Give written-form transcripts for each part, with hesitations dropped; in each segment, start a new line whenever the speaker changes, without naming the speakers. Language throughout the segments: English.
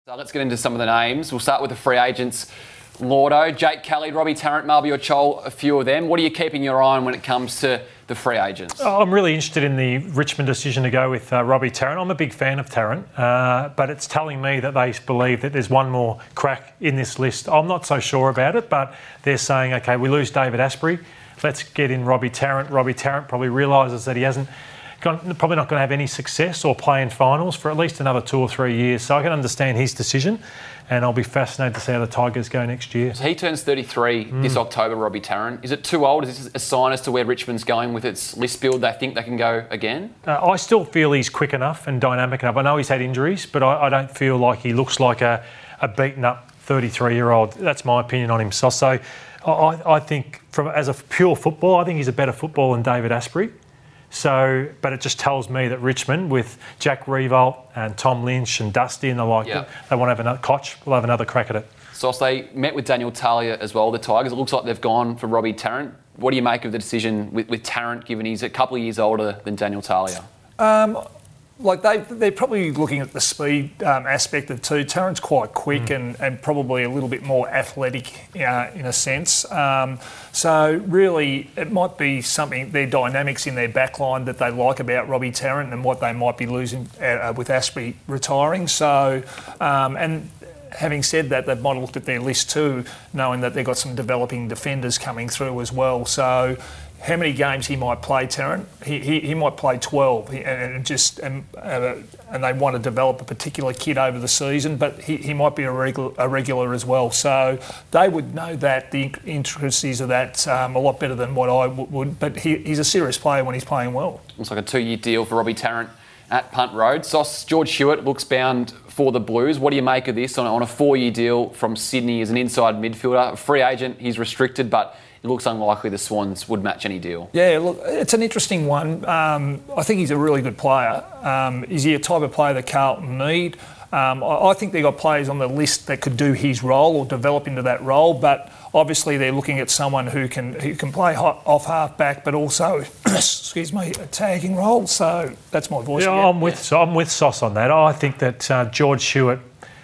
So let's get into some of the names. We'll start with the free agents. Lordo, Jake Kelly, Robbie Tarrant, Mabior Chol, a few of them. What are you keeping your eye on when it comes to the free agents?
I'm really interested in the Richmond decision to go with Robbie Tarrant. I'm a big fan of Tarrant, but it's telling me that they believe that there's one more crack in this list. I'm not so sure about it, but they're saying, OK, we lose David Asprey. Let's get in Robbie Tarrant. Robbie Tarrant probably realises that he hasn't probably not going to have any success or play in finals for at least another 2 or 3 years. So I can understand his decision, and I'll be fascinated to see how the Tigers go next year.
So he turns 33 this October, Robbie Tarrant. Is it too old? Is this a sign as to where Richmond's going with its list build? They think they can go again?
I still feel he's quick enough and dynamic enough. I know he's had injuries, but I don't feel like he looks like a beaten-up 33-year-old. That's my opinion on him. So I think, as a pure football, I think he's a better footballer than David Asprey. So, but it just tells me that Richmond, with Jack Riewoldt and Tom Lynch and Dusty and the like, they want to have another Koch. We'll have another crack at it.
So they met with Daniel Talia as well, the Tigers. It looks like they've gone for Robbie Tarrant. What do you make of the decision with Tarrant, given he's a couple of years older than Daniel Talia?
They're probably looking at the speed aspect of it too. Tarrant's quite quick and probably a little bit more athletic in a sense. So really, it might be something, their dynamics in their backline that they like about Robbie Tarrant and what they might be losing with Asprey retiring. So, and having said that, they might have looked at their list too, knowing that they've got some developing defenders coming through as well. So, how many games he might play, Tarrant? He might play 12, and they want to develop a particular kid over the season, but he might be a regular as well. So they would know that, the intricacies of that a lot better than what I would. But he's a serious player when he's playing well.
Looks like a 2-year deal for Robbie Tarrant at Punt Road. Sauce, George Hewitt looks bound for the Blues. What do you make of this on a 4-year deal from Sydney as an inside midfielder? A free agent, he's restricted, but it looks unlikely the Swans would match any deal.
Yeah, look, it's an interesting one. I think he's a really good player. Is he a type of player that Carlton need? I think they've got players on the list that could do his role or develop into that role, but obviously they're looking at someone who can play off half-back, but also, excuse me, a tagging role. So that's my voice.
Yeah, I'm with Sauce on that. I think that George Hewitt,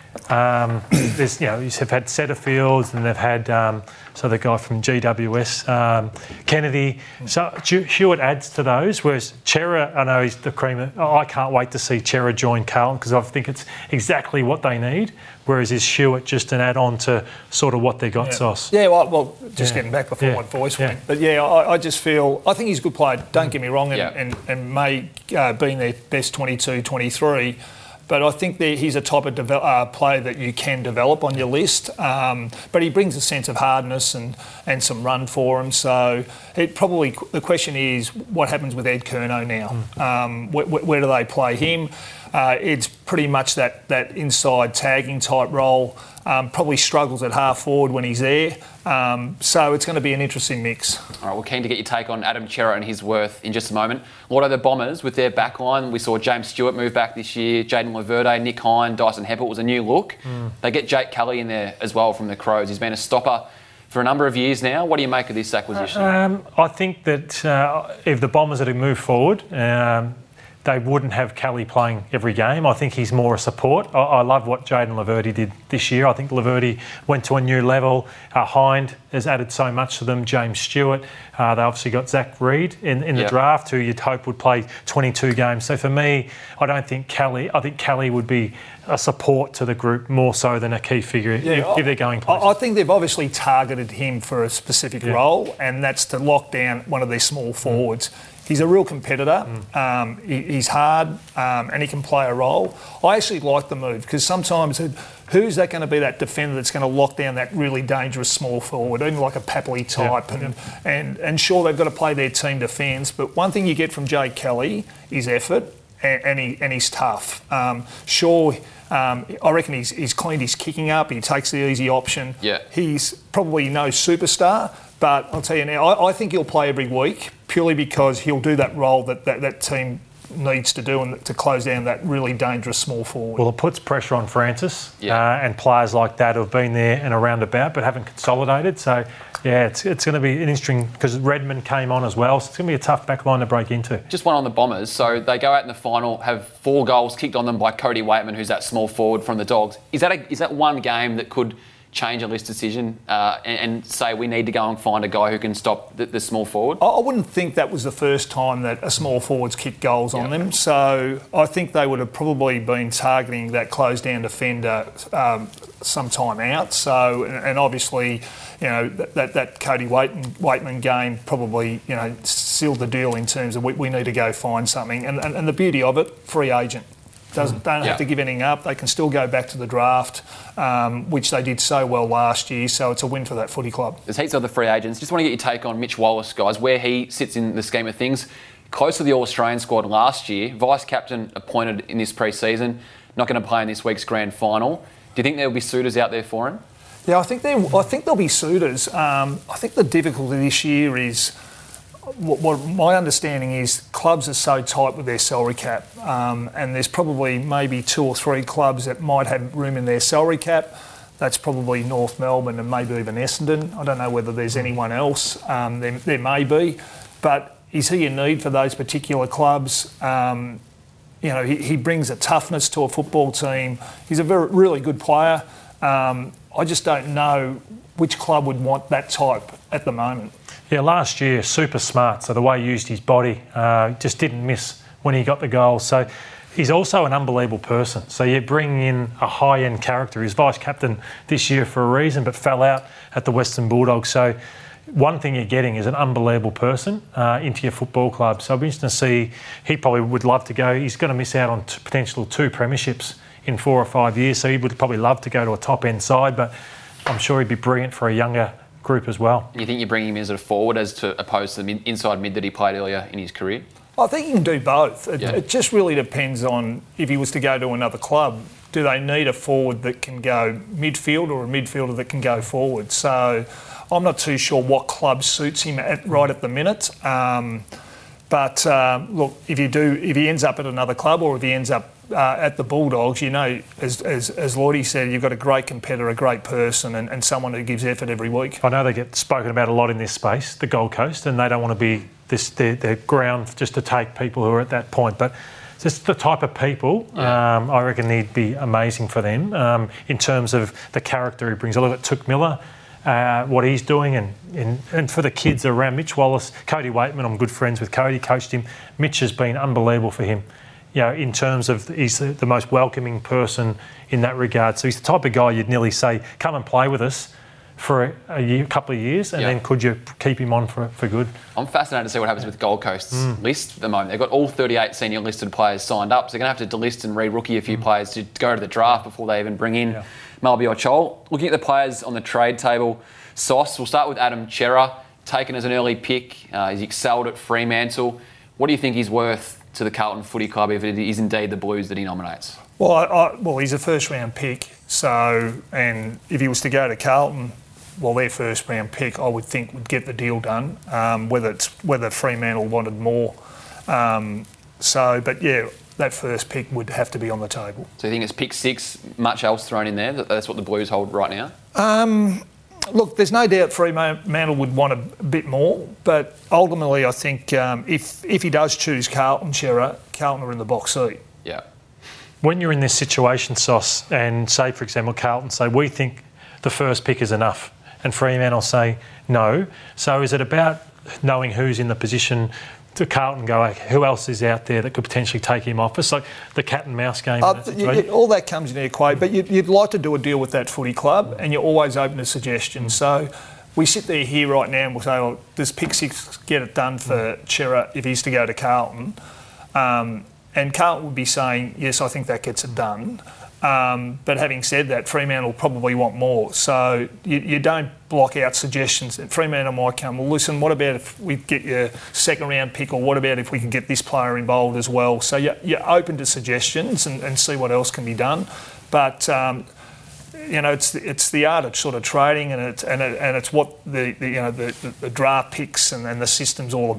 they've had Setterfields and they've had the guy from GWS, Kennedy. So Hewitt adds to those, whereas Chera, I know he's the cream. I can't wait to see Chera join Carlton because I think it's exactly what they need. Whereas is Hewitt just an add-on to sort of what they got, Sauce?
Yeah, well, getting back before my voice went. But I just feel, I think he's a good player, don't get me wrong, and may be in their best 22, 23. But I think that he's a type of player that you can develop on your list. But he brings a sense of hardness and some run for him. So the question is, what happens with Ed Curnow now? Where do they play him? It's pretty much that inside tagging type role. Probably struggles at half forward when he's there. So it's going to be an interesting mix.
All right, we're keen to get your take on Adam Chera and his worth in just a moment. What are the Bombers with their backline? We saw James Stewart move back this year, Jaden Laverde, Nick Hine, Dyson Heppel was a new look. They get Jake Kelly in there as well from the Crows. He's been a stopper for a number of years now. What do you make of this acquisition?
I think that if the Bombers had to move forward, they wouldn't have Kelly playing every game. I think he's more a support. I love what Jaden Laverde did this year. I think Laverde went to a new level. Hind has added so much to them. James Stewart. They obviously got Zach Reid in the draft, who you'd hope would play 22 games. So for me, I think Kelly would be a support to the group more so than a key figure if they're going places.
I think they've obviously targeted him for a specific role, and that's to lock down one of their small forwards. He's a real competitor. He's hard and he can play a role. I actually like the move because sometimes who's that going to be, that defender that's going to lock down that really dangerous small forward, even like a Papley type. And sure, they've got to play their team defence, but one thing you get from Jake Kelly is effort and he's tough. I reckon he's cleaned his kicking up. He takes the easy option.
Yeah.
He's probably no superstar, but I'll tell you now, I think he'll play every week purely because he'll do that role that team needs to do and to close down that really dangerous small forward.
Well, it puts pressure on Francis and players like that who have been there and around about but haven't consolidated. So, yeah, it's going to be an interesting, because Redmond came on as well, so it's going to be a tough back line to break into.
Just one on the Bombers. So they go out in the final, have 4 goals kicked on them by Cody Waitman, who's that small forward from the Dogs. Is that one game that could change a list decision and say we need to go and find a guy who can stop the small forward?
I wouldn't think that was the first time that a small forward's kicked goals on them. So I think they would have probably been targeting that closed down defender some time out. So, and obviously, that Cody Waitman game probably, sealed the deal in terms of we need to go find something. And the beauty of it, free agent. Don't have to give anything up. They can still go back to the draft, which they did so well last year. So it's a win for that footy club.
There's heaps of other free agents. Just want to get your take on Mitch Wallace, guys, where he sits in the scheme of things. Close to the All-Australian squad last year, vice-captain appointed in this pre-season, not going to play in this week's grand final. Do you think there'll be suitors out there for him?
Yeah, I think there'll be suitors. I think the difficulty this year is, what my understanding is, clubs are so tight with their salary cap, and there's probably maybe 2 or 3 clubs that might have room in their salary cap. That's probably North Melbourne and maybe even Essendon. I don't know whether there's anyone else. There may be, but is he in need for those particular clubs? He brings a toughness to a football team. He's a really good player. I just don't know which club would want that type at the moment.
Yeah, last year, super smart. So the way he used his body, just didn't miss when he got the goal. So he's also an unbelievable person. So you bring in a high-end character. He's vice-captain this year for a reason, but fell out at the Western Bulldogs. So one thing you're getting is an unbelievable person into your football club. So I'll be interested to see. He probably would love to go. He's going to miss out on potential 2 premierships in 4 or 5 years. So he would probably love to go to a top-end side, but I'm sure he'd be brilliant for a younger group as well.
You think you bring him as a forward as opposed to the inside mid that he played earlier in his career?
I think he can do both. It just really depends on if he was to go to another club. Do they need a forward that can go midfield or a midfielder that can go forward? So I'm not too sure what club suits him right at the minute. But look, if he ends up at another club or if he ends up at the Bulldogs, as Lloydie said, you've got a great competitor, a great person and someone who gives effort every week.
I know they get spoken about a lot in this space, the Gold Coast, and they don't want to be their ground just to take people who are at that point. But just the type of people, I reckon he'd be amazing for them in terms of the character he brings. I look at Touk Miller, what he's doing, and for the kids around Mitch Wallace, Cody Waitman, I'm good friends with Cody, coached him. Mitch has been unbelievable for him. In terms of he's the most welcoming person in that regard. So he's the type of guy you'd nearly say, come and play with us for a couple of years, and then could you keep him on for good? I'm
fascinated to see what happens with Gold Coast's list at the moment. They've got all 38 senior listed players signed up, so they're going to have to delist and re-rookie a few players to go to the draft before they even bring in Malby Ochol. Looking at the players on the trade table, Sauce, we'll start with Adam Cerra, taken as an early pick. He's excelled at Fremantle. What do you think he's worth to the Carlton Footy Club if it is indeed the Blues that he nominates?
Well, he's a first-round pick. So, and if he was to go to Carlton, their first-round pick, I would think, would get the deal done. Whether Fremantle wanted more. But yeah, that first pick would have to be on the table.
So you think it's pick 6, much else thrown in there? That's what the Blues hold right now?
Look, there's no doubt Fremantle would want a bit more, but ultimately I think if he does choose Carlton, Carlton are in the box seat.
Yeah.
When you're in this situation, Sauce, and say, for example, Carlton say, we think the first pick is enough, and Fremantle say no. So is it about knowing who's in the position to Carlton go, who else is out there that could potentially take him off? It's like the cat and mouse game.
All that comes into equation, but you'd like to do a deal with that footy club, and you're always open to suggestions. So we sit there here right now and we'll say, does pick 6 get it done for Cerra if he's to go to Carlton? And Carlton would be saying, yes, I think that gets it done. But having said that, Fremantle will probably want more. So you don't block out suggestions. Fremantle might come, well, listen, what about if we get your second round pick, or what about if we can get this player involved as well? So you're open to suggestions and see what else can be done. But it's the art of sort of trading, and it's what the draft picks and the system's all about.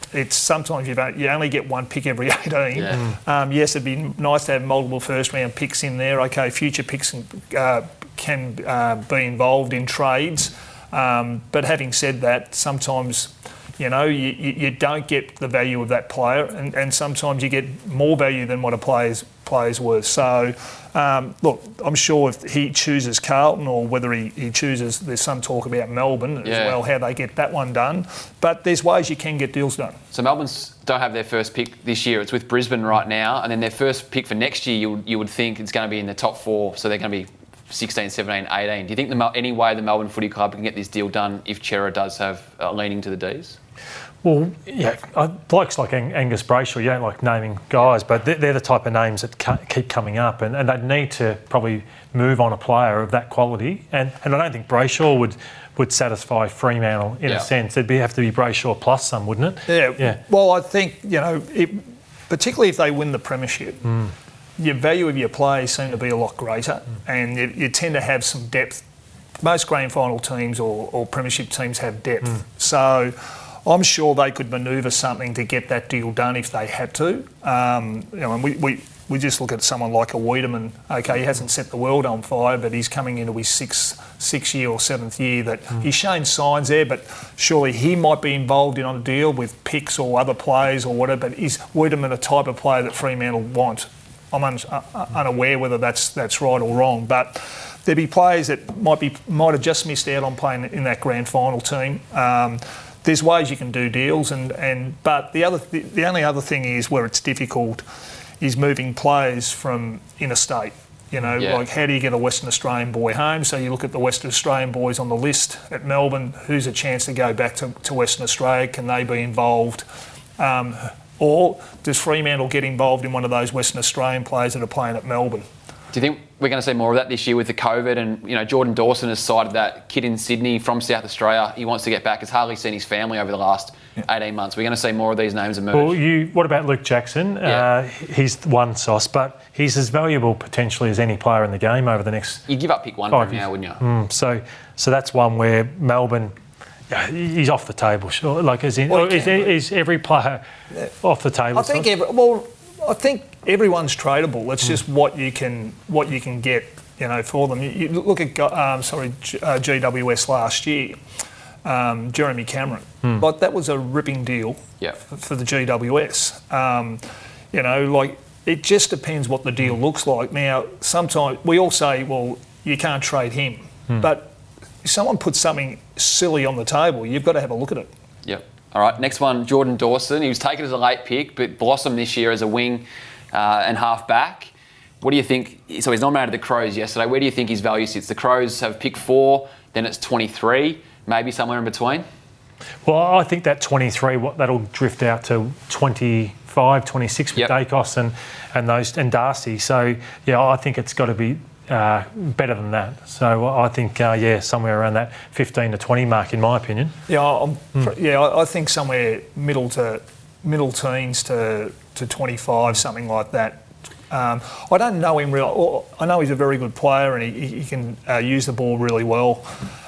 it's sometimes you only get one pick every 18.
Yeah.
Yes, it'd be nice to have multiple first round picks in there. Okay, future picks can be involved in trades. But having said that, sometimes, you don't get the value of that player, and sometimes you get more value than what a player's worth. So, look, I'm sure if he chooses Carlton or whether he chooses, there's some talk about Melbourne as well, how they get that one done. But there's ways you can get deals done.
So Melbourne's don't have their first pick this year. It's with Brisbane right now, and then their first pick for next year, you would think it's going to be in the top 4, so they're going to be 16, 17, 18. Do you think any way the Melbourne Footy Club can get this deal done if Cerra does have a leaning to the Ds?
Well, yeah, blokes like Angus Brayshaw, you don't like naming guys, but they're the type of names that keep coming up, and they'd need to probably move on a player of that quality. And I don't think Brayshaw would satisfy Fremantle in a sense. It'd have to be Brayshaw plus some, wouldn't it?
Yeah. Well, I think, particularly if they win the premiership, your value of your players seem to be a lot greater, and you tend to have some depth. Most grand final teams or premiership teams have depth. So I'm sure they could manoeuvre something to get that deal done if they had to. And we just look at someone like a Wiedemann. Okay, he hasn't set the world on fire, but he's coming into his sixth year or 7th year that he's shown signs there, but surely he might be involved in on a deal with picks or other players or whatever. But is Wiedemann a type of player that Fremantle want? I'm unaware whether that's right or wrong, but there'd be players that might have just missed out on playing in that grand final team. There's ways you can do deals, but the only other thing is where it's difficult is moving players from interstate. Like how do you get a Western Australian boy home? So you look at the Western Australian boys on the list at Melbourne. Who's a chance to go back to Western Australia? Can they be involved? Or does Fremantle get involved in one of those Western Australian players that are playing at Melbourne?
Do you think we're going to see more of that this year with the COVID? And, Jordan Dawson has cited that kid in Sydney from South Australia. He wants to get back. Has hardly seen his family over the last 18 months. We're going to see more of these names emerge.
Well, what about Luke Jackson? He's one sauce, but he's as valuable potentially as any player in the game over the next...
You'd give up pick 1 for him now, wouldn't you?
So that's one where Melbourne... he's off the table, sure. Like, is every player off the table?
I think everyone's tradable. It's just what you can get, for them. You look at GWS last year, Jeremy Cameron. Like, that was a ripping deal for the GWS. It just depends what the deal looks like. Now, sometimes we all say, well, you can't trade him, but if someone puts something silly on the table, you've got to have a look at it.
Yep. All right, next one, Jordan Dawson. He was taken as a late pick, but blossomed this year as a wing and half back. What do you think? So he's nominated the Crows yesterday. Where do you think his value sits? The Crows have pick 4, then it's 23, maybe somewhere in between?
Well, I think that 23, that'll drift out to 25, 26 with Dacos and Darcy. So, I think it's got to be better than that. So I think, somewhere around that 15 to 20 mark, in my opinion.
I think somewhere middle teens to 25, something like that. I don't know him real. I know he's a very good player and he can use the ball really well.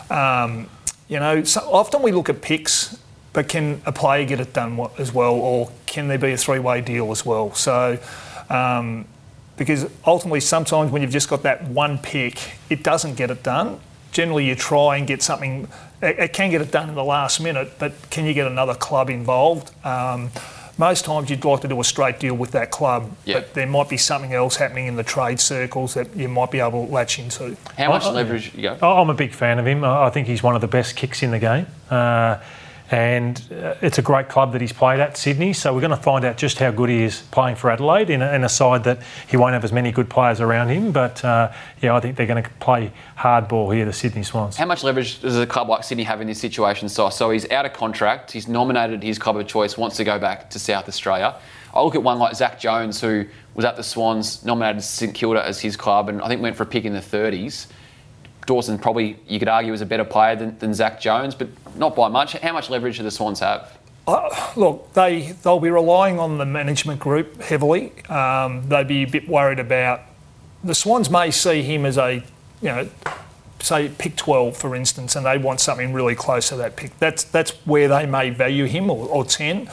So often we look at picks, but can a player get it done as well, or can there be a 3-way deal as well? So. Because ultimately, sometimes when you've just got that one pick, it doesn't get it done. Generally, you try and get something. It can get it done in the last minute, but can you get another club involved? Most times, you'd like to do a straight deal with that club, but there might be something else happening in the trade circles that you might be able to latch into.
How much leverage you go?
I'm a big fan of him. I think he's one of the best kicks in the game. And it's a great club that he's played at, Sydney, so we're going to find out just how good he is playing for Adelaide in a side that he won't have as many good players around him, but I think they're going to play hardball here, the Sydney Swans.
How much leverage does a club like Sydney have in this situation, So he's out of contract, he's nominated his club of choice, wants to go back to South Australia. I look at one like Zach Jones, who was at the Swans, nominated St Kilda as his club, and I think went for a pick in the 30s. Dawson probably, you could argue, was a better player than Zach Jones, but not by much. How much leverage do the Swans have?
Look, they'll be relying on the management group heavily. They'd be a bit worried about... The Swans may see him as say pick 12, for instance, and they want something really close to that pick. That's where they may value him, or 10.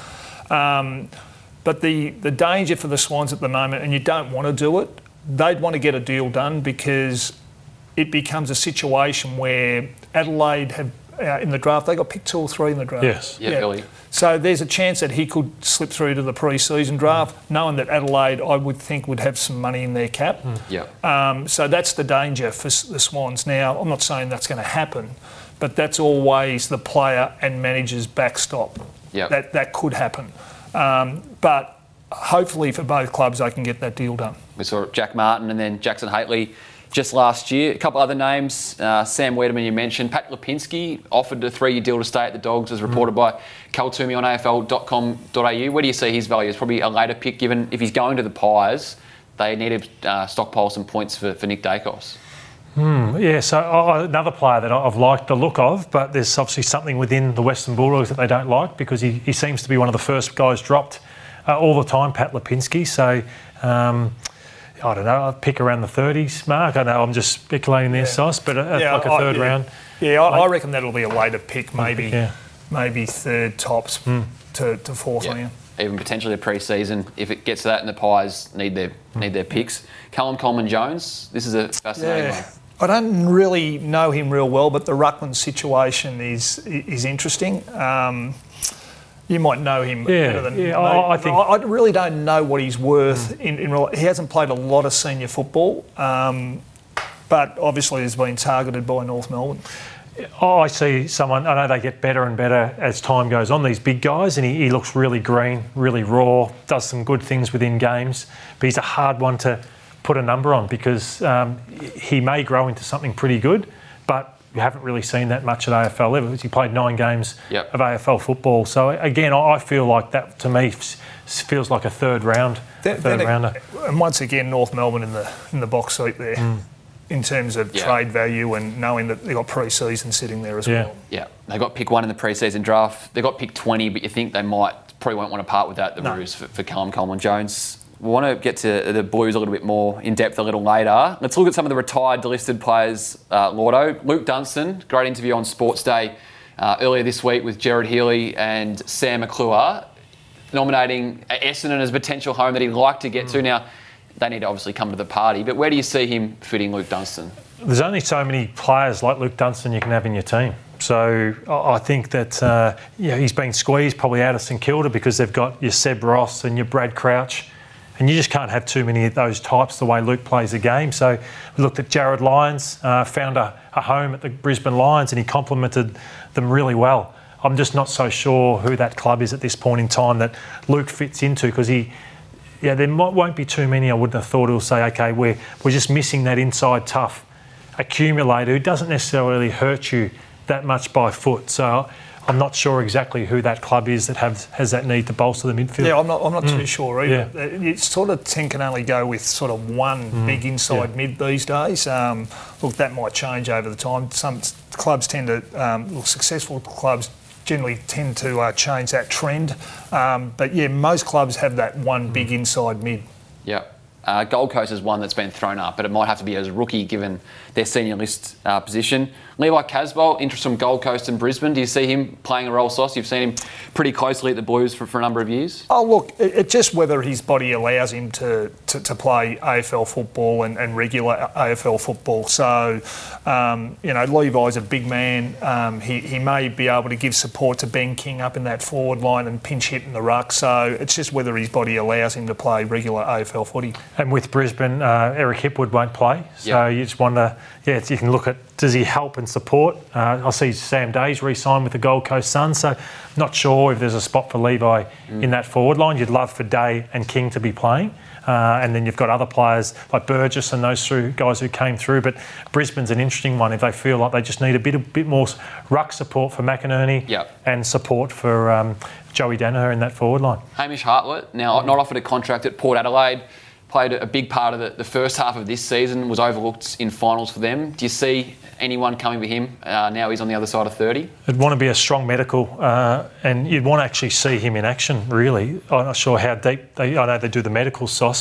But the danger for the Swans at the moment, and you don't want to do it, they'd want to get a deal done because it becomes a situation where Adelaide have, in the draft, they got picked 2 or 3 in the draft.
Yes.
Yeah, Billy.
So there's a chance that he could slip through to the pre-season draft, knowing that Adelaide, I would think, would have some money in their cap.
Yeah.
So that's the danger for the Swans. Now, I'm not saying that's going to happen, but that's always the player and manager's backstop.
Yep.
That could happen. But hopefully for both clubs, they can get that deal done.
We saw Jack Martin and then Jackson Haitley just last year. A couple other names, Sam Wiedemann you mentioned. Pat Lipinski offered a 3-year deal to stay at the Dogs, as reported by Cal Toomey on AFL.com.au. Where do you see his value? It's probably a later pick, given if he's going to the Pies, they need to stockpile some points for Nick Dacos.
Yeah, so another player that I've liked the look of, but there's obviously something within the Western Bulldogs that they don't like because he seems to be one of the first guys dropped all the time, Pat Lipinski. So, I don't know, I'd pick around the 30s mark. I know I'm just speculating there, Sauce, but like a third round.
Yeah, I reckon that'll be a later pick, maybe third tops to fourth round.
Even potentially a pre-season, if it gets to that and the Pies need their picks. Callum Coleman-Jones, this is a fascinating one.
I don't really know him real well, but the ruckman situation is interesting. You might know him better than me.
I think
I really don't know what he's worth. He hasn't played a lot of senior football, but obviously has been targeted by North Melbourne.
I see someone, I know they get better and better as time goes on, these big guys, and he looks really green, really raw, does some good things within games, but he's a hard one to put a number on because he may grow into something pretty good, but you haven't really seen that much at AFL level. He played 9 games of AFL football. So again, I feel like that to me feels like a third rounder.
And once again, North Melbourne in the box seat there. In terms of trade value and knowing that they got pre-season sitting there as well.
Yeah, they got pick 1 in the pre-season draft. They got pick 20, but you think they probably won't want to part with that, the Roos, for Callum Coleman-Jones. We want to get to the Blues a little bit more in depth a little later. Let's look at some of the retired delisted players, Lordo. Luke Dunstan, great interview on Sports Day earlier this week with Gerard Healy and Sam McClure, nominating Essendon as a potential home that he'd like to get to. Now, they need to obviously come to the party, but where do you see him fitting Luke Dunstan?
There's only so many players like Luke Dunstan you can have in your team. So I think that he's been squeezed probably out of St Kilda because they've got your Seb Ross and your Brad Crouch, and you just can't have too many of those types the way Luke plays the game. So we looked at Jared Lyons, found a home at the Brisbane Lions, and he complemented them really well. I'm just not so sure who that club is at this point in time that Luke fits into because there won't be too many. I wouldn't have thought he'll say, okay, we're just missing that inside tough accumulator who doesn't necessarily hurt you that much by foot. So I'm not sure exactly who that club is that has that need to bolster the midfield.
Yeah, I'm not too sure either. Yeah. It sort of can only go with sort of one big inside mid these days. Look, that might change over the time. Some clubs tend to, successful clubs generally tend to change that trend. But yeah, most clubs have that one big inside mid.
Yeah. Gold Coast is one that's been thrown up, but it might have to be as a rookie given their senior list position. Levi Casbolt, interest from Gold Coast and Brisbane. Do you see him playing a role, Sauce? You've seen him pretty closely at the Blues for a number of years.
Oh, look, it's just whether his body allows him to play AFL football and regular AFL football. So, Levi's a big man. He may be able to give support to Ben King up in that forward line and pinch hit in the ruck. So it's just whether his body allows him to play regular AFL footy.
And with Brisbane, Eric Hipwood won't play. So you just wonder, you can look at, does he help and support? I see Sam Days re-signed with the Gold Coast Suns, so not sure if there's a spot for Levi in that forward line. You'd love for Day and King to be playing. And then you've got other players like Burgess and those two guys who came through. But Brisbane's an interesting one if they feel like they just need a bit more ruck support for McInerney and support for Joey Danaher in that forward line.
Hamish Hartlett, now not offered a contract at Port Adelaide, played a big part of the first half of this season, was overlooked in finals for them. Do you see anyone coming for him now he's on the other side of 30?
It'd want to be a strong medical and you'd want to actually see him in action, really. I'm not sure how deep, I know they do the medical sauce, but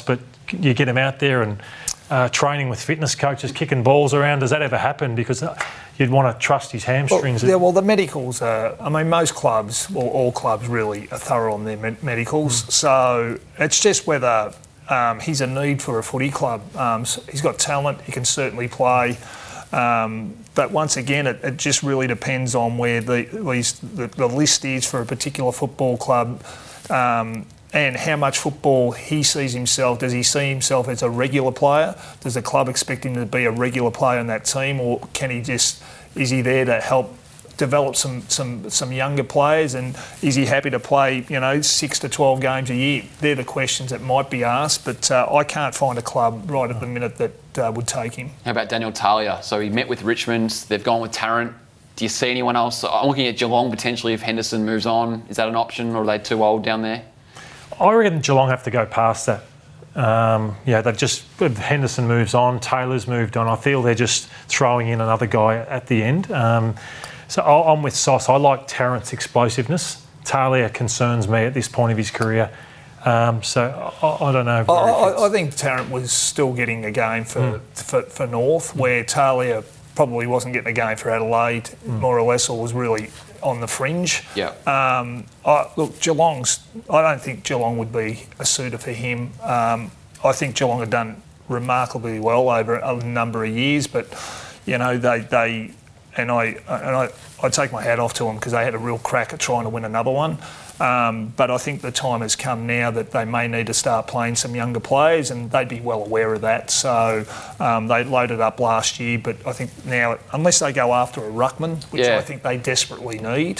you get him out there and training with fitness coaches, kicking balls around. Does that ever happen? Because you'd want to trust his hamstrings.
Well, the medicals are... I mean, most clubs, or all clubs really, are thorough on their medicals. So it's just whether he's a need for a footy club. So he's got talent. He can certainly play. But once again, it just really depends on where the list is for a particular football club. And how much football he sees himself. Does he see himself as a regular player? Does the club expect him to be a regular player in that team, or is he there to help develop some younger players? And is he happy to play 6 to 12 games a year? They're the questions that might be asked, but I can't find a club right at the minute that would take him.
How about Daniel Talia? So he met with Richmond. They've gone with Tarrant. Do you see anyone else? I'm looking at Geelong potentially if Henderson moves on. Is that an option, or are they too old down there?
I reckon Geelong have to go past that. They've just... Henderson moves on, Taylor's moved on. I feel they're just throwing in another guy at the end. So I'm with Sauce. I like Tarrant's explosiveness. Talia concerns me at this point of his career. So I don't know.
I think Tarrant was still getting a game for North, where Talia probably wasn't getting a game for Adelaide, more or less, or was really on the fringe.
Yeah.
Look, I don't think Geelong would be a suitor for him. I think Geelong had done remarkably well over a number of years, but I take my hat off to them because they had a real crack at trying to win another one. But I think the time has come now that they may need to start playing some younger players, and they'd be well aware of that. So they loaded up last year, but I think now, unless they go after a ruckman, which I think they desperately need,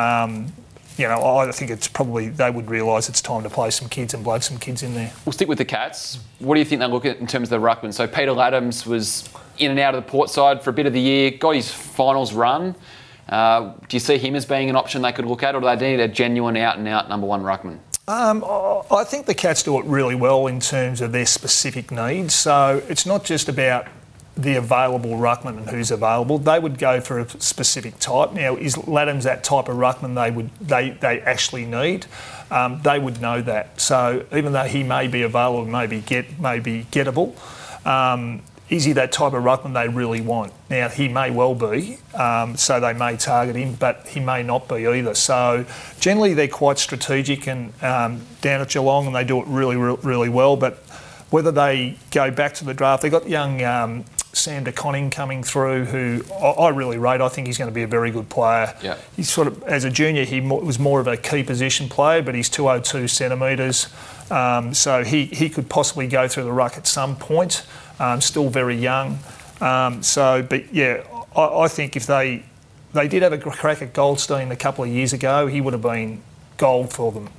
I think it's probably they would realise it's time to play some kids and blow some kids in there.
We'll stick with the Cats. What do you think they look at in terms of the ruckman? So Peter Laddams was in and out of the Port side for a bit of the year, got his finals run. Do you see him as being an option they could look at, or do they need a genuine out-and-out number one ruckman?
I think the Cats do it really well in terms of their specific needs. So it's not just about the available ruckman and who's available. They would go for a specific type. Now, is Laddams that type of ruckman they actually need? They would know that. So even though he may be available, maybe gettable, is he that type of ruckman they really want? Now, he may well be, so they may target him, but he may not be either. So generally they're quite strategic and down at Geelong, and they do it really, really well. But whether they go back to the draft, they've got young Sam de Koning coming through, who I really rate. I think he's going to be a very good player.
Yeah. He's
sort of, as a junior, he was more of a key position player, but he's 202 centimetres. So he could possibly go through the ruck at some point. Still very young. I think if they did have a crack at Goldstein a couple of years ago, he would have been gold for them.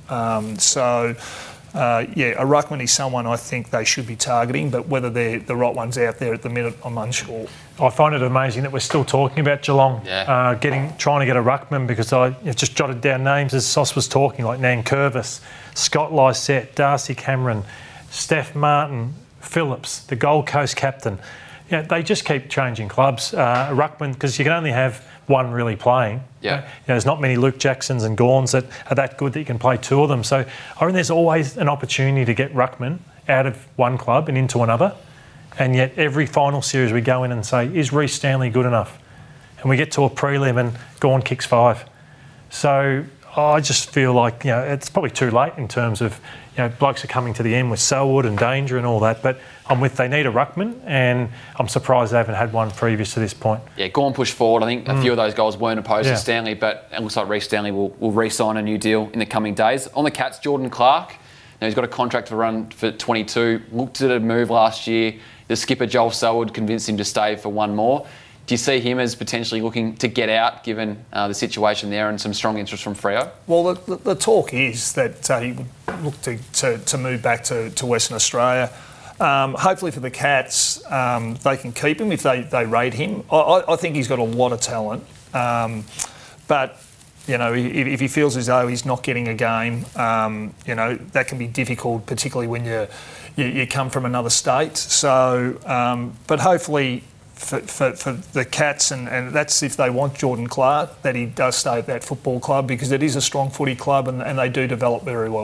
A ruckman is someone I think they should be targeting, but whether they're the right ones out there at the minute, I'm unsure.
I find it amazing that we're still talking about Geelong trying to get a ruckman, because I just jotted down names as Sauce was talking, like Nankervis, Scott Lysette, Darcy Cameron, Steph Martin, Phillips, the Gold Coast captain. They just keep changing clubs. A ruckman, because you can only have one really playing.
Yeah.
There's not many Luke Jacksons and Gawns that are that good that you can play two of them. So I think there's always an opportunity to get ruckman out of one club and into another. And yet every final series we go in and say, is Reece Stanley good enough? And we get to a prelim and Gawn kicks 5. So I just feel like, it's probably too late in terms of, blokes are coming to the end with Selwood and Danger and all that, but they need a ruckman, and I'm surprised they haven't had one previous to this point.
Yeah, Gawn pushed forward. I think a few of those goals weren't opposed to Stanley, but it looks like Reece Stanley will re-sign a new deal in the coming days. On the Cats, Jordan Clark, he's got a contract to run for 22, looked at a move last year. The skipper, Joel Selwood, convinced him to stay for one more. Do you see him as potentially looking to get out, given the situation there and some strong interest from Freo?
Well, the talk is that he would look to move back to Western Australia. Hopefully for the Cats, they can keep him if they rate him. I think he's got a lot of talent. But, if he feels as though he's not getting a game, that can be difficult, particularly when you come from another state. So, but hopefully for the Cats, and that's if they want Jordan Clark, that he does stay at that football club, because it is a strong footy club and they do develop very well.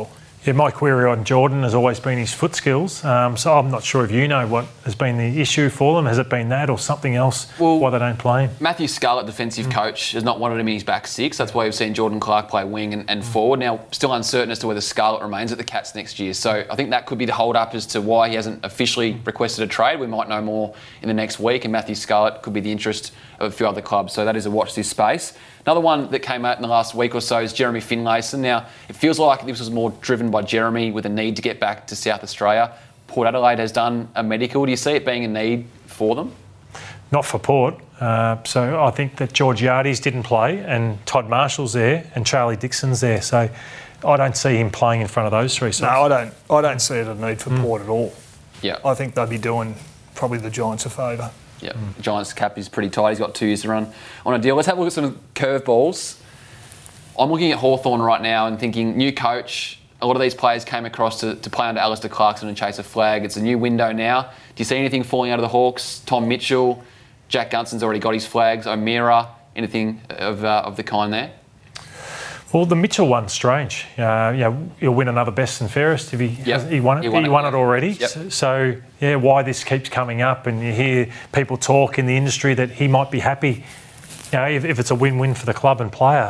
Yeah, my query on Jordan has always been his foot skills. So I'm not sure if you know what has been the issue for them. Has it been that or something else why they don't play him?
Matthew Scarlett, defensive coach, has not wanted him in his back six. That's why we've seen Jordan Clark play wing and forward. Now, still uncertain as to whether Scarlett remains at the Cats next year. So I think that could be the hold-up as to why he hasn't officially requested a trade. We might know more in the next week, and Matthew Scarlett could be the interest of a few other clubs. So that is a watch this space. Another one that came out in the last week or so is Jeremy Finlayson. Now, it feels like this was more driven by Jeremy with a need to get back to South Australia. Port Adelaide has done a medical. Do you see it being a need for them?
Not for Port. So I think that George Yardies didn't play and Todd Marshall's there and Charlie Dixon's there. So I don't see him playing in front of those three.
No, I don't see it a need for Port at all.
Yeah.
I think they'd be doing probably the Giants a favour.
Yeah, Giants cap is pretty tight. He's got 2 years to run on a deal. Let's have a look at some curveballs. I'm looking at Hawthorn right now and thinking, new coach. A lot of these players came across to play under Alistair Clarkson and chase a flag. It's a new window now. Do you see anything falling out of the Hawks? Tom Mitchell, Jack Gunston's already got his flags. O'Meara, anything of the kind there?
Well, the Mitchell one's strange. He'll win another best and fairest if he won it. He won it already.
Yep.
So, why this keeps coming up, and you hear people talk in the industry that he might be happy, if it's a win-win for the club and player.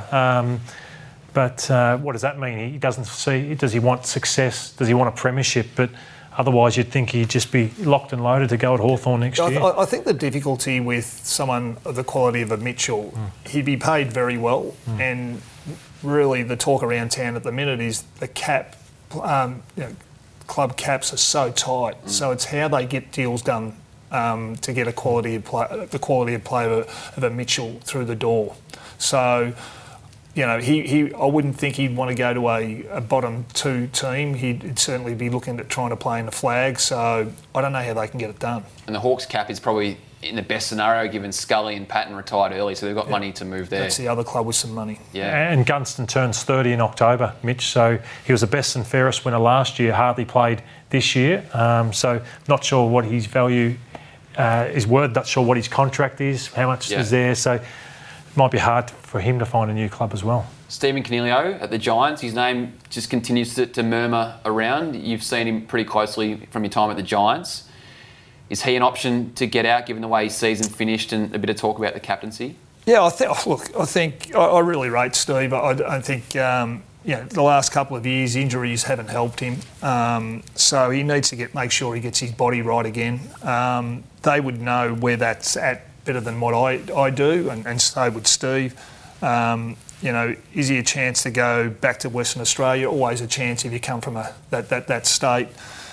But what does that mean? He doesn't see. Does he want success? Does he want a premiership? But otherwise, you'd think he'd just be locked and loaded to go at Hawthorn next year.
I think the difficulty with someone of the quality of a Mitchell, he'd be paid very well, and really the talk around town at the minute is the cap, club caps are so tight. So it's how they get deals done to get the quality of play of a Mitchell through the door. So, I wouldn't think he'd want to go to a bottom 2 team. He'd certainly be looking at trying to play in the flag. So I don't know how they can get it done.
And the Hawks cap is probably in the best scenario, given Scully and Patton retired early, so they've got money to move there.
That's the other club with some money.
Yeah.
And Gunston turns 30 in October, Mitch, so he was the best and fairest winner last year, hardly played this year. So not sure what his value is worth, not sure what his contract is, how much is there. So it might be hard for him to find a new club as well.
Stephen Coniglio at the Giants, his name just continues to murmur around. You've seen him pretty closely from your time at the Giants. Is he an option to get out, given the way his season finished and a bit of talk about the captaincy?
Yeah, I really rate Steve. I think the last couple of years injuries haven't helped him, so he needs to make sure he gets his body right again. They would know where that's at better than what I do, and so would Steve. Is he a chance to go back to Western Australia? Always a chance if you come from that state.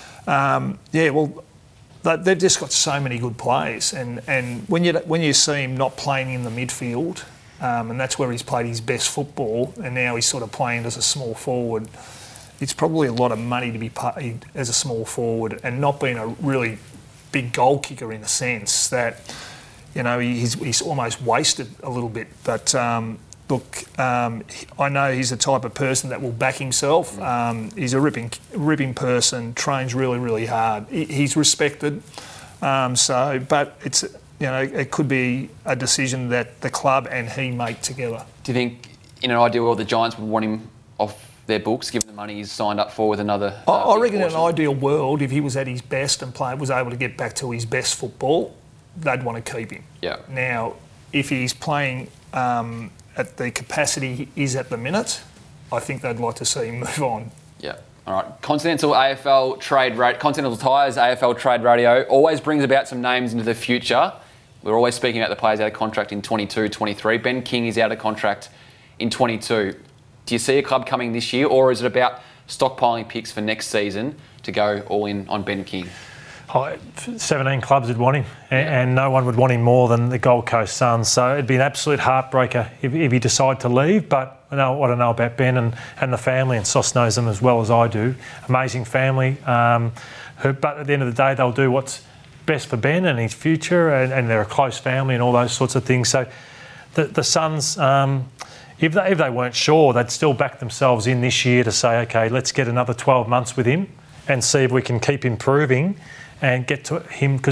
They've just got so many good players, and when you see him not playing in the midfield, and that's where he's played his best football, and now he's sort of playing as a small forward, it's probably a lot of money to be paid as a small forward and not being a really big goal kicker in the sense that, he's almost wasted a little bit. But I know he's the type of person that will back himself. He's a ripping person, trains really, really hard. He's respected. But it's, it could be a decision that the club and he make together.
Do you think, in an ideal world, the Giants would want him off their books, given the money he's signed up for with another?
I reckon in an ideal world, if he was at his best and was able to get back to his best football, they'd want to keep him.
Yeah.
Now, if he's playing at the capacity he is at the minute, I think they'd like to see him move on.
Yeah. All right. Continental Tires AFL Trade Radio always brings about some names into the future. We're always speaking about the players out of contract in 22, 23. Ben King is out of contract in 22. Do you see a club coming this year, or is it about stockpiling picks for next season to go all in on Ben King?
17 clubs would want him, and no one would want him more than the Gold Coast Suns. So it'd be an absolute heartbreaker if he decided to leave. But I know what I know about Ben and the family, and Sauce knows them as well as I do. Amazing family. But at the end of the day, they'll do what's best for Ben and his future, and they're a close family and all those sorts of things. So the Suns, if they weren't sure, they'd still back themselves in this year to say, okay, let's get another 12 months with him and see if we can keep improving and get to him, because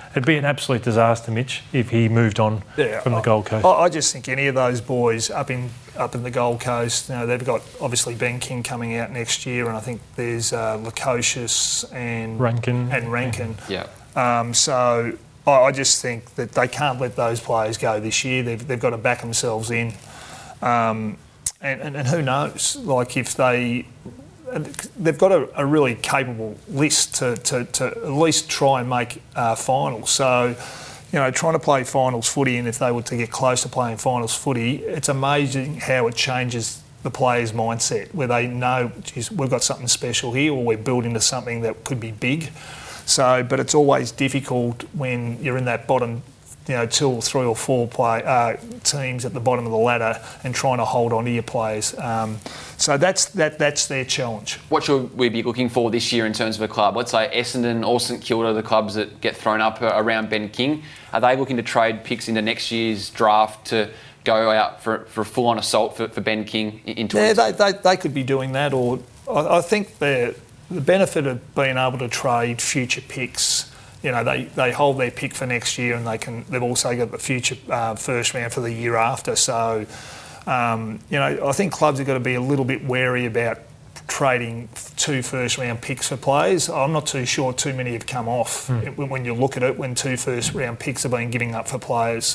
it'd be an absolute disaster, Mitch, if he moved on from the Gold Coast.
I just think any of those boys up in the Gold Coast, they've got obviously Ben King coming out next year, and I think there's Lukosius and Rankin.
Yeah.
So I just think that they can't let those players go this year. They've got to back themselves in, and who knows? Like if they've got a really capable list to at least try and make finals. So, trying to play finals footy, and if they were to get close to playing finals footy, it's amazing how it changes the players' mindset, where they know, geez, we've got something special here, or we're building to something that could be big. So, but it's always difficult when you're in that bottom, 2 or 3 or 4 teams at the bottom of the ladder and trying to hold on to your players. So that's their challenge.
What should we be looking for this year in terms of a club? Let's say Essendon or St Kilda, the clubs that get thrown up around Ben King. Are they looking to trade picks into next year's draft to go out for a full-on assault for Ben King into?
Yeah, they could be doing that, or I think the benefit of being able to trade future picks. They hold their pick for next year, and they've also got the future first round for the year after. So, I think clubs have got to be a little bit wary about trading 2 first round picks for players. I'm not too sure too many have come off when you look at it, when 2 first round picks have been giving up for players.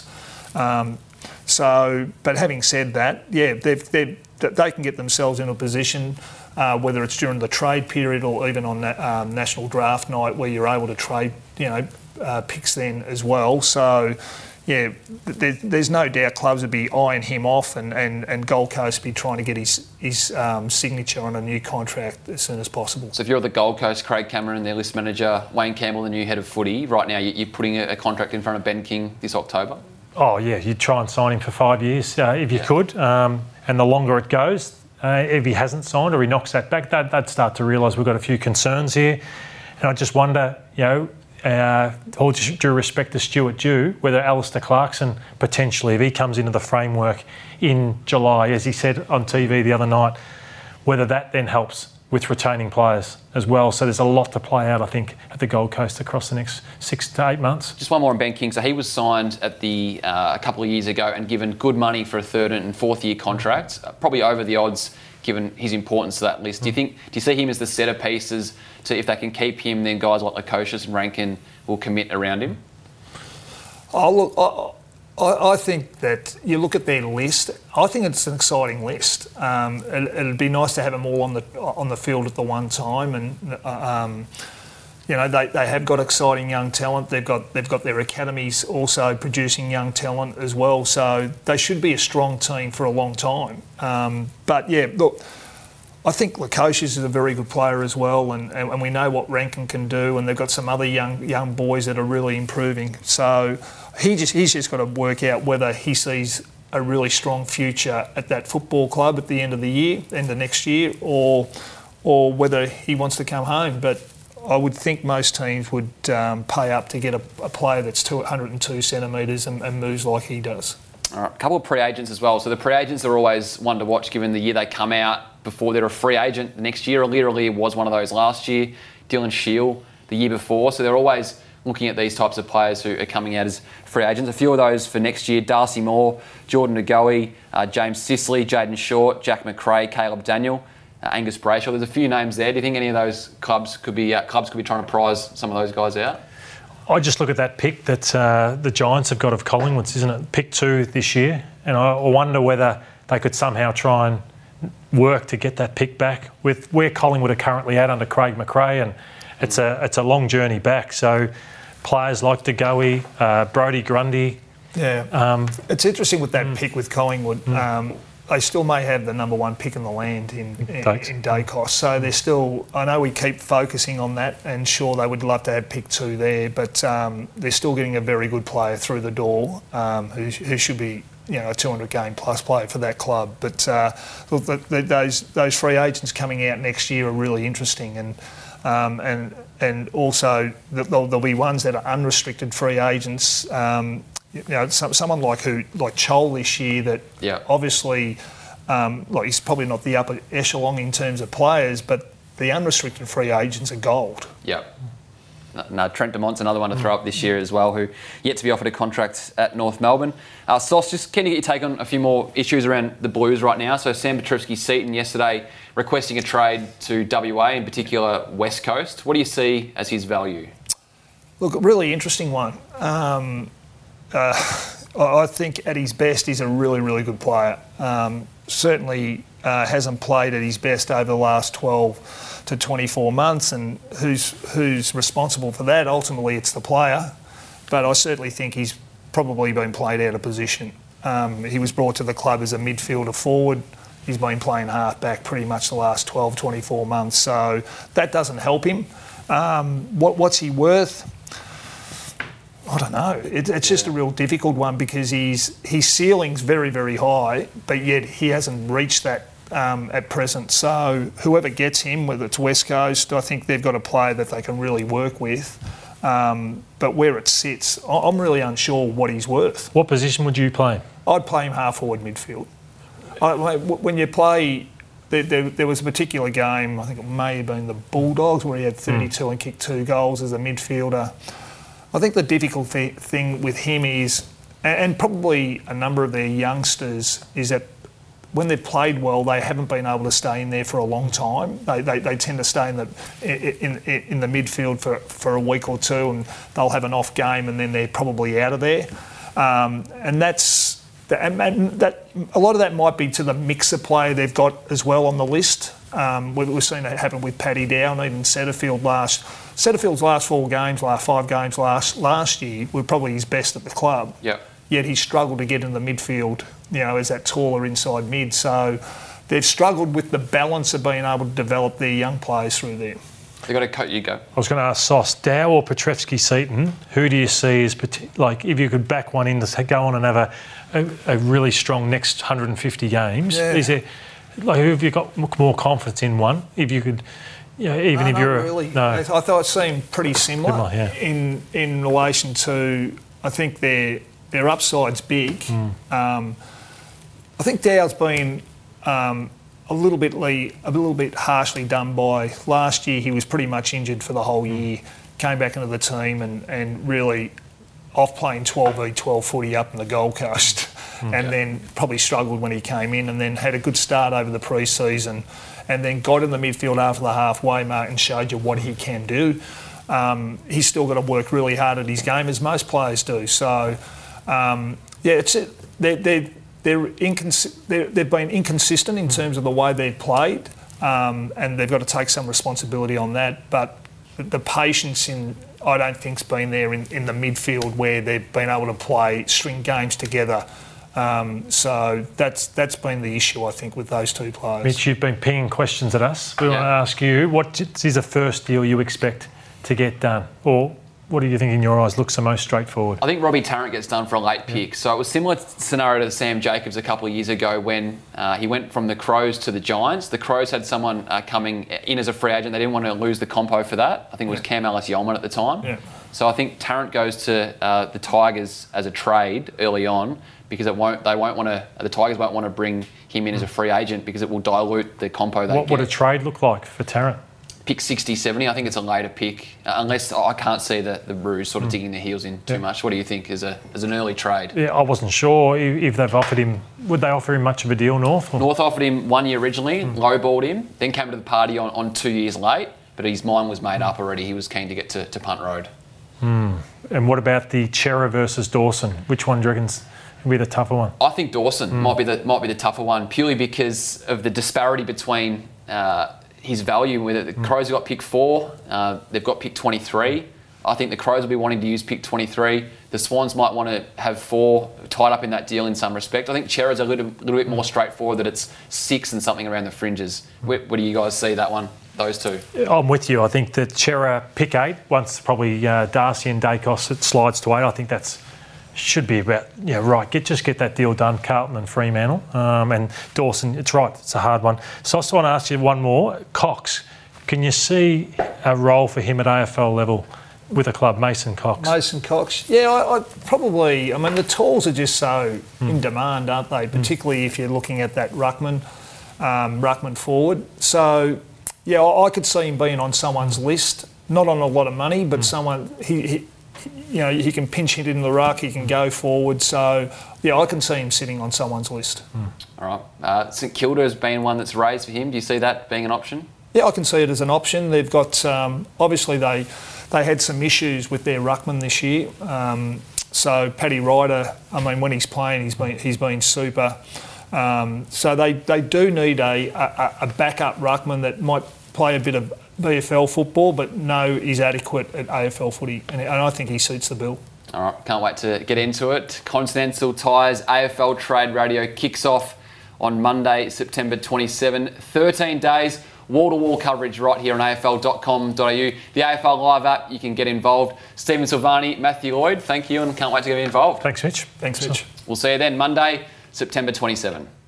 But having said that, yeah, they can get themselves in a position, whether it's during the trade period or even on National Draft Night, where you're able to trade, picks then as well. So, yeah, there's no doubt clubs would be eyeing him off, and Gold Coast be trying to get his signature on a new contract as soon as possible.
So if you're the Gold Coast, Craig Cameron, their list manager, Wayne Campbell, the new head of footy, right now you're putting a contract in front of Ben King this October?
Oh, yeah, you'd try and sign him for 5 years if you could. And the longer it goes, if he hasn't signed or he knocks that back, they'd start to realise we've got a few concerns here. And I just wonder, all due respect to Stuart Dew, whether Alistair Clarkson potentially, if he comes into the framework in July, as he said on TV the other night, whether that then helps with retaining players as well. So there's a lot to play out, I think, at the Gold Coast across the next 6 to 8 months.
Just one more on Ben King. So he was signed at a couple of years ago and given good money for a 3rd and 4th year contract, probably over the odds given his importance to that list. Do you see him as the centerpieces to, if they can keep him, then guys like Lukosius and Rankin will commit around him?
I think that you look at their list. I think it's an exciting list. It'd be nice to have them all on the field at the one time, and they have got exciting young talent. They've got their academies also producing young talent as well. So they should be a strong team for a long time. But yeah, look, I think Lukosius is a very good player as well, and we know what Rankin can do, and they've got some other young boys that are really improving. So he's just got to work out whether he sees a really strong future at that football club at the end of next year, or whether he wants to come home. But I would think most teams would pay up to get a player that's 202 centimetres and moves like he does.
All right, a couple of pre-agents as well. So the pre-agents are always one to watch given the year they come out before they're a free agent the next year. Literally was one of those last year. Dylan Shield the year before. So they're always looking at these types of players who are coming out as free agents. A few of those for next year: Darcy Moore, Jordan Ngoe, James Sicily, Jaden Short, Jack McRae, Caleb Daniel, Angus Brayshaw. There's a few names there. Do you think any of those clubs could be trying to prize some of those guys out?
I just look at that pick that the Giants have got of Collingwood, isn't it? Pick 2 this year. And I wonder whether they could somehow try and work to get that pick back with where Collingwood are currently at under Craig McRae. And it's a long journey back. So players like Ngoe, Brodie Grundy.
Yeah. It's interesting with that pick with Collingwood. They still may have the number 1 pick in the land in Dacos. So they're still, I know we keep focusing on that, and sure, they would love to have pick 2 there, but they're still getting a very good player through the door who should be, a 200 game plus player for that club. But look, those free agents coming out next year are really interesting, and also there'll be ones that are unrestricted free agents. Someone like Chol this year that obviously, he's probably not the upper echelon in terms of players, but the unrestricted free agents are gold.
Yeah. No, Trent Dumont's another one to throw up this year as well, who yet to be offered a contract at North Melbourne. Sauce, just keen to get your take on a few more issues around the Blues right now. So Sam Petrevski-Seton yesterday requesting a trade to WA, in particular West Coast. What do you see as his value?
Look, a really interesting one. I think at his best he's a really, really good player. Certainly hasn't played at his best over the last 12 to 24 months, and who's responsible for that? Ultimately, it's the player. But I certainly think he's probably been played out of position. He was brought to the club as a midfielder forward. He's been playing half-back pretty much the last 12, 24 months, so that doesn't help him. What's he worth? I don't know. It's just a real difficult one because his ceiling's very, very high, but yet he hasn't reached that at present. So whoever gets him, whether it's West Coast, I think they've got a player that they can really work with. But where it sits, I'm really unsure what he's worth.
What position would you play?
I'd play him half-forward midfield. When you play... There was a particular game, I think it may have been the Bulldogs, where he had 32 and kicked 2 goals as a midfielder. I think the difficult thing with him is, and probably a number of their youngsters, is that when they've played well, they haven't been able to stay in there for a long time. They tend to stay in the midfield for a week or two, and they'll have an off game, and then they're probably out of there. And that's that. A lot of that might be to the mixer player they've got as well on the list. We've seen that happen with Paddy Dow, and even Setterfield's last 5 games last year were probably his best at the club.
Yeah.
Yet he struggled to get in the midfield, as that taller inside mid. So they've struggled with the balance of being able to develop their young players through there.
They've got to cut you go.
I was going to ask Sauce, Dow or Petrevski-Seton, who do you see as, if you could back one in to go on and have a really strong next 150 games, is there, who have you got more confidence in one? If you could... even if you're...
Really. No. I thought it seemed pretty similar
yeah.
in relation to... I think their upside's big. I think Dow's been a little bit harshly done by... Last year he was pretty much injured for the whole year, came back into the team and really off playing 12v12 footy up in the Gold Coast and then probably struggled when he came in, and then had a good start over the pre-season, and then got in the midfield after the halfway mark and showed you what he can do. He's still got to work really hard at his game, as most players do. So, they've been inconsistent in terms of the way they've played, and they've got to take some responsibility on that. But the patience I don't think's been there in the midfield, where they've been able to string games together. So that's been the issue, I think, with those two players.
Mitch, you've been pinging questions at us. We want to ask you, what is the first deal you expect to get done? Or what do you think in your eyes looks the most straightforward?
I think Robbie Tarrant gets done for a late pick. So it was similar scenario to Sam Jacobs a couple of years ago when he went from the Crows to the Giants. The Crows had someone coming in as a free agent. They didn't want to lose the compo for that. I think it was Cam Ellis-Yolman at the time. Yeah. So I think Tarrant goes to the Tigers as a trade early on, because the Tigers won't want to bring him in as a free agent, because it will dilute the compo they get.
What would a trade look like for Tarrant?
Pick 60, 70. I think it's a later pick, unless I can't see the Roos sort of digging their heels in too much. What do you think as an early trade?
Yeah, I wasn't sure if they've offered him. Would they offer him much of a deal, North? Or?
North offered him 1 year originally, lowballed him, then came to the party on 2 years late, but his mind was made up already. He was keen to get to Punt Road.
And what about the Cerra versus Dawson? Which one do you reckon's will be the tougher one?
I think Dawson might be the tougher one, purely because of the disparity between his value with it. The Crows have got pick 4, they've got pick 23. I think the Crows will be wanting to use pick 23. The Swans might want to have 4 tied up in that deal in some respect. I think Cerra's a little bit more straightforward, that it's 6 and something around the fringes. What do you guys see that one? Those two?
I'm with you. I think that Cerra pick 8, once probably Darcy and Dacos, it slides to 8. I think that's should be about, right, just get that deal done, Carlton and Fremantle. And Dawson, it's right, it's a hard one. So I just want to ask you one more. Cox, can you see a role for him at AFL level with a club, Mason Cox?
Mason Cox, I probably, the talls are just so in demand, aren't they? Particularly if you're looking at that ruckman forward. So, I could see him being on someone's list. not on a lot of money, but someone he can pinch hit in the ruck, he can go forward. So yeah, I can see him sitting on someone's list.
All right. St Kilda has been one that's raised for him. Do you see that being an option?
Yeah, I can see it as an option. They've got obviously they had some issues with their ruckman this year. So Paddy Ryder, I mean, when he's playing, he's been super. So they do need a backup ruckman that might play a bit of VFL football, but is adequate at AFL footy, and I think he suits the bill.
All right, can't wait to get into it. Continental Tires AFL Trade Radio kicks off on Monday, September 27. 13 days, wall-to-wall coverage right here on afl.com.au. The AFL Live app, you can get involved. Stephen Silvani, Matthew Lloyd, thank you, and can't wait to get involved.
Thanks, Mitch.
Thanks, Mitch.
We'll see you then, Monday, September 27.